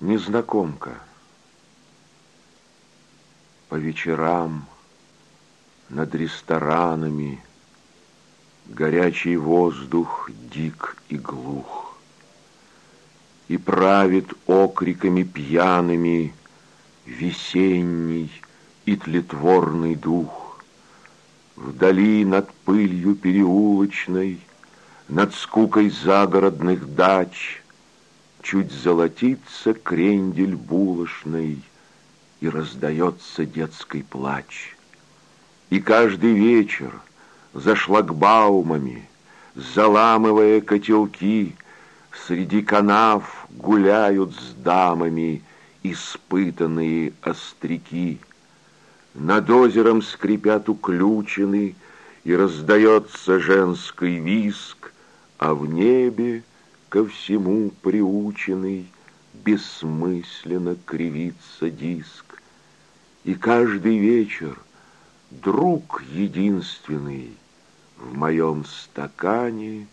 Незнакомка. По вечерам над ресторанами горячий воздух дик и глух, и правит окриками пьяными весенний и тлетворный дух. Вдали над пылью переулочной, над скукой загородных дач чуть золотится крендель булочной, и раздается детский плач. И каждый вечер за шлагбаумами, заламывая котелки, среди канав гуляют с дамами испытанные остряки. Над озером скрипят уключены, и раздается женский виск, а в небе ко всему приученный бессмысленно кривится диск. И каждый вечер друг единственный в моем стакане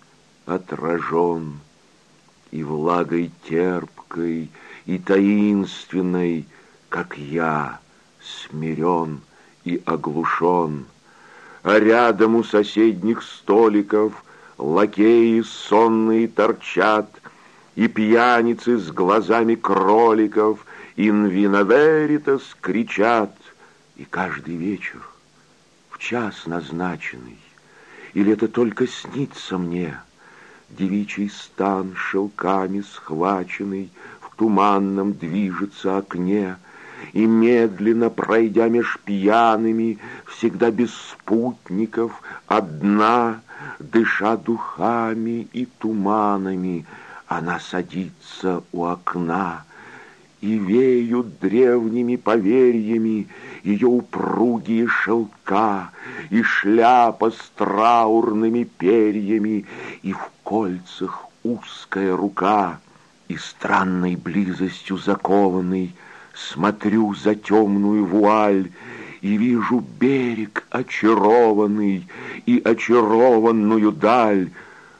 отражен, и влагой терпкой и таинственной, как я, смирен и оглушен. А рядом у соседних столиков лакеи сонные торчат, и пьяницы с глазами кроликов «In vino veritas» кричат. И каждый вечер в час назначенный, или это только снится мне, девичий стан шелками схваченный в туманном движется окне, и медленно, пройдя меж пьяными, всегда без спутников, одна, дыша духами и туманами, она садится у окна, и веют древними поверьями ее упругие шелка, и шляпа с траурными перьями, и в кольцах узкая рука, и странной близостью закованный смотрю за темную вуаль, и вижу берег очарованный и очарованную даль.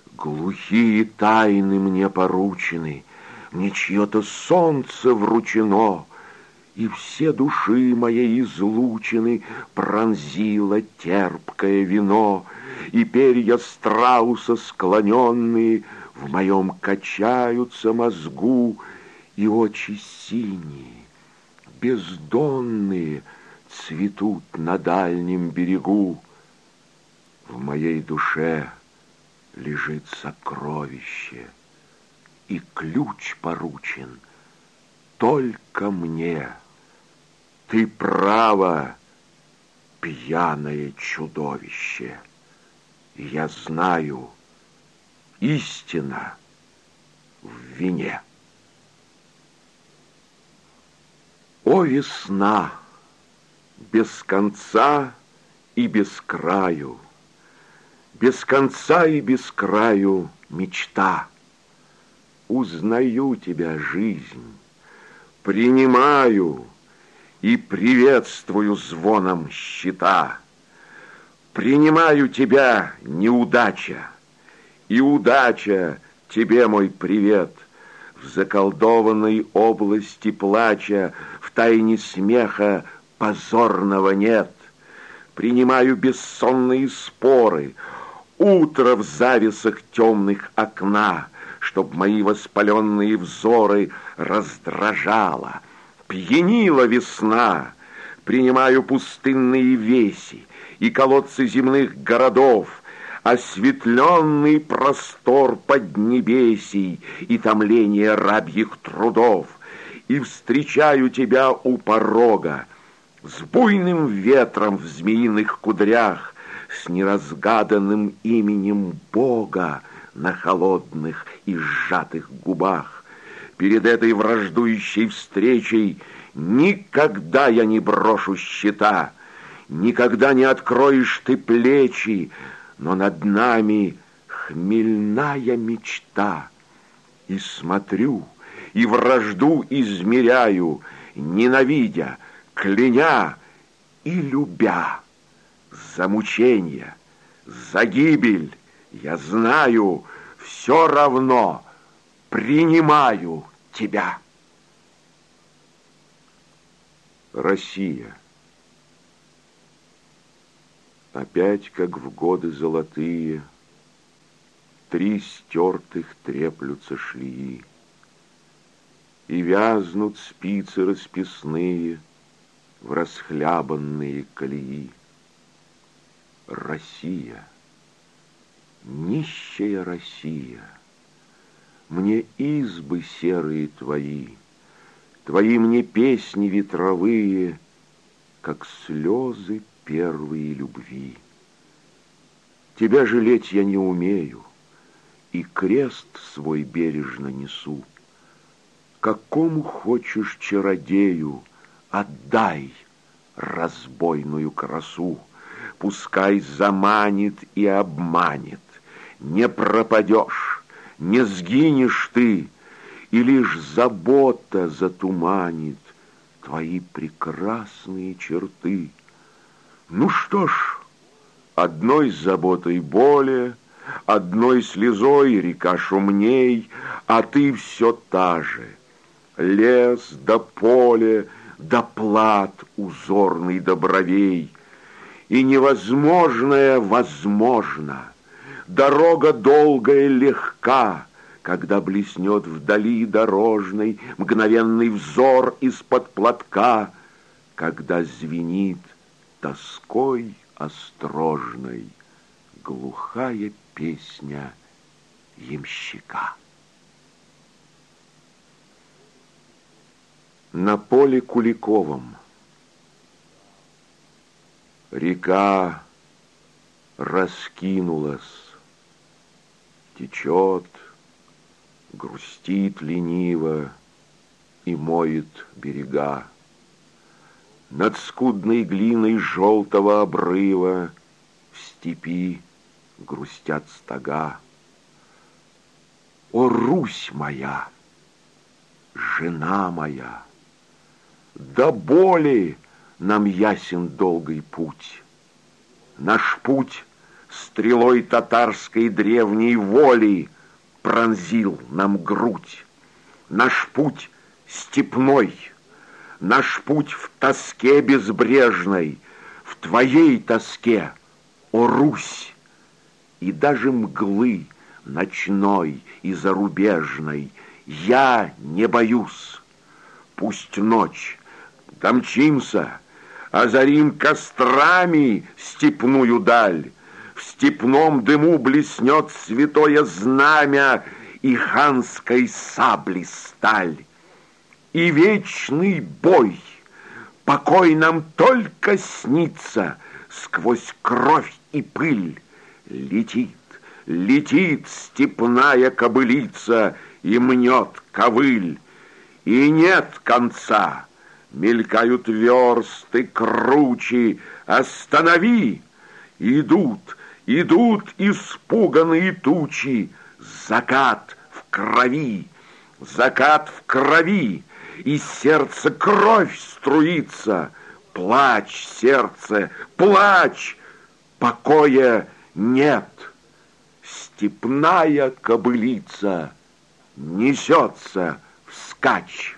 Глухие тайны мне поручены, мне чье-то солнце вручено, и все души моей излучины пронзило терпкое вино, и перья страуса склоненные в моем качаются мозгу, и очи синие, бездонные, цветут на дальнем берегу. В моей душе лежит сокровище, и ключ поручен только мне. Ты право, пьяное чудовище, и я знаю, истина в вине. О, весна, без конца и без краю, без конца и без краю мечта. Узнаю тебя, жизнь, принимаю и приветствую звоном щита. Принимаю тебя, неудача, и удача тебе мой привет. В заколдованной области плача, в тайне смеха позорного нет. Принимаю бессонные споры, утро в завесах темных окна, чтоб мои воспаленные взоры раздражала, пьянила весна. Принимаю пустынные веси и колодцы земных городов, осветленный простор поднебесий и томление рабьих трудов, и встречаю тебя у порога с буйным ветром в змеиных кудрях, с неразгаданным именем Бога на холодных и сжатых губах. Перед этой враждующей встречей никогда я не брошу щита, никогда не откроешь ты плечи, но над нами хмельная мечта. И смотрю, и вражду измеряю, ненавидя, кляня и любя. За мученья, за гибель, я знаю, все равно принимаю тебя. Россия. Опять, как в годы золотые, 3 стертых треплются шлеи, и вязнут спицы расписные в расхлябанные колеи. Россия, нищая Россия, мне избы серые твои, твои мне песни ветровые, как слезы первой любви. Тебя жалеть я не умею, и крест свой бережно несу. Какому хочешь чародею отдай разбойную красу, пускай заманит и обманет, не пропадешь, не сгинешь ты, и лишь забота затуманит твои прекрасные черты. Ну что ж, одной заботой более, одной слезой река шумней, а ты все та же. Лес да поле, да плат узорный до бровей, и невозможное возможно. Дорога долгая легка, когда блеснет вдали дорожный мгновенный взор из-под платка, когда звенит тоской острожной глухая песня ямщика. На поле Куликовом река раскинулась, течет, грустит лениво и моет берега. Над скудной глиной желтого обрыва в степи грустят стога. О, Русь моя, жена моя, до боли нам ясен долгий путь. Наш путь стрелой татарской древней воли пронзил нам грудь. Наш путь степной, наш путь в тоске безбрежной, в твоей тоске, о Русь, и даже мглы ночной и зарубежной я не боюсь. Пусть ночь, домчимся, озарим кострами степную даль, в степном дыму блеснет святое знамя и ханской сабли сталь. И вечный бой, покой нам только снится, сквозь кровь и пыль летит, летит степная кобылица и мнет ковыль. И нет конца, мелькают версты кручи, останови! Идут, идут испуганные тучи, закат в крови, закат в крови, из сердца кровь струится. Плачь, сердце, плачь, покоя нет. Степная кобылица несется вскачь.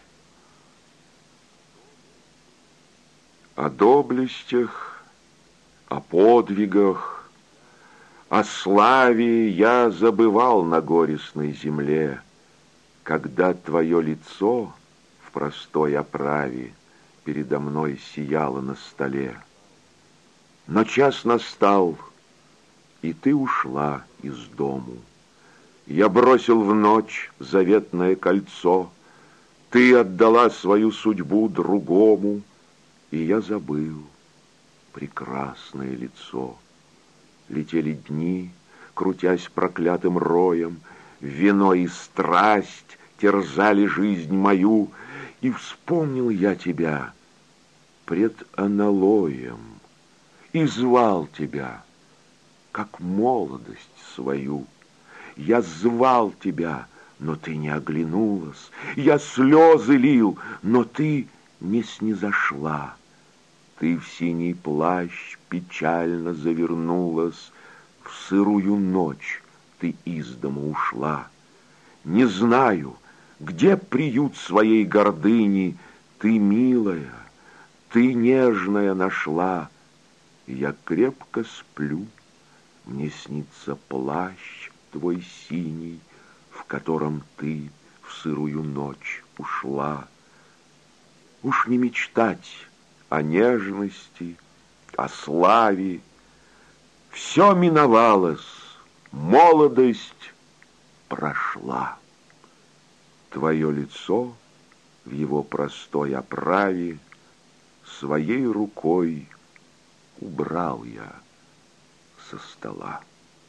О доблестях, о подвигах, о славе я забывал на горестной земле, когда твое лицо в простой оправе передо мной сияло на столе. Но час настал, и ты ушла из дому. Я бросил в ночь заветное кольцо, ты отдала свою судьбу другому, и я забыл прекрасное лицо. Летели дни, крутясь проклятым роем, вино и страсть терзали жизнь мою, и вспомнил я тебя пред аналоем, и звал тебя, как молодость свою. Я звал тебя, но ты не оглянулась, я слезы лил, но ты не снизошла. Ты в синий плащ печально завернулась, в сырую ночь ты из дома ушла. Не знаю, где приют своей гордыни, ты, милая, ты, нежная, нашла. Я крепко сплю, мне снится плащ твой синий, в котором ты в сырую ночь ушла. Уж не мечтать о нежности, о славе. Все миновалось, молодость прошла. Твое лицо в его простой оправе своей рукой убрал я со стола.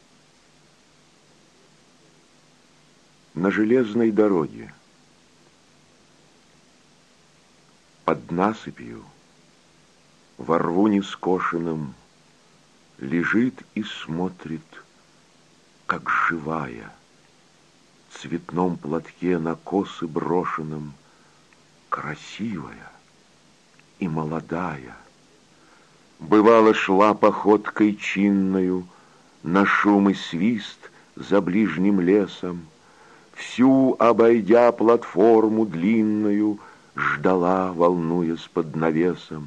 На железной дороге под насыпью во рву нескошенном лежит и смотрит, как живая, в цветном платке на косы брошенном, красивая и молодая. Бывало, шла походкой чинною на шум и свист за ближним лесом, всю обойдя платформу длинную, ждала, волнуясь под навесом.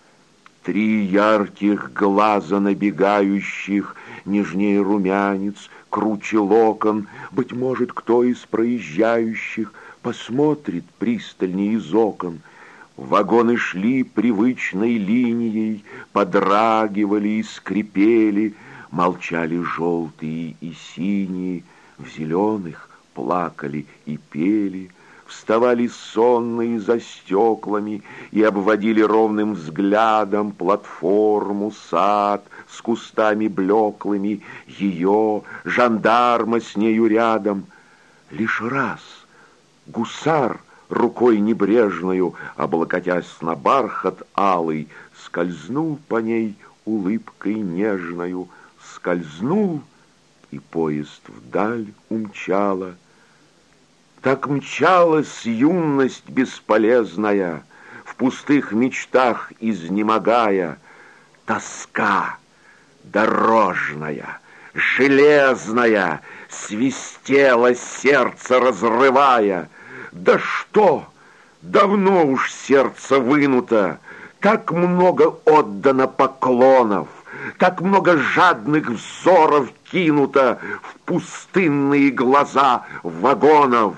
3 ярких глаза набегающих, нежнее румянец, круче локон, быть может, кто из проезжающих посмотрит пристальнее из окон. Вагоны шли привычной линией, подрагивали и скрипели, молчали желтые и синие, в зеленых плакали и пели, вставали сонные за стеклами и обводили ровным взглядом платформу, сад с кустами блеклыми, ее, жандарма с нею рядом. Лишь раз гусар рукой небрежною, облокотясь на бархат алый, скользнул по ней улыбкой нежною, скользнул, и поезд вдаль умчала. Так мчалась юность бесполезная, в пустых мечтах изнемогая. Тоска дорожная, железная, свистела сердце разрывая. Да что! Давно уж сердце вынуто, так много отдано поклонов, так много жадных взоров кинуто в пустынные глаза вагонов.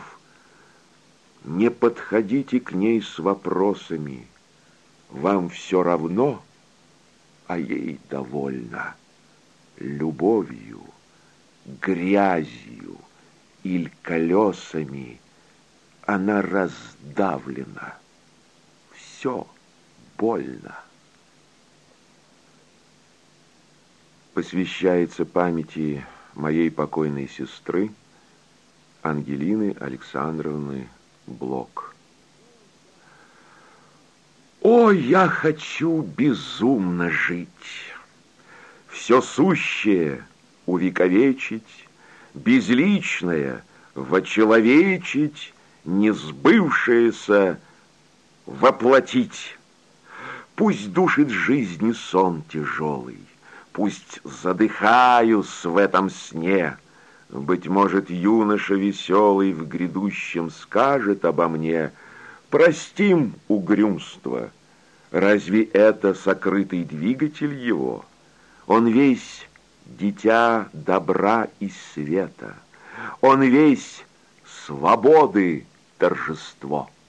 Не подходите к ней с вопросами, вам все равно, а ей довольно любовью, грязью или колесами. Она раздавлена, все больно. Посвящается памяти моей покойной сестры Ангелины Александровны Блок. О, я хочу безумно жить, все сущее увековечить, безличное вочеловечить, несбывшееся воплотить. Пусть душит жизни сон тяжелый, пусть задыхаюсь в этом сне. Быть может, юноша веселый в грядущем скажет обо мне: простим угрюмство, разве это сокрытый двигатель его? Он весь дитя добра и света, он весь свободы торжество.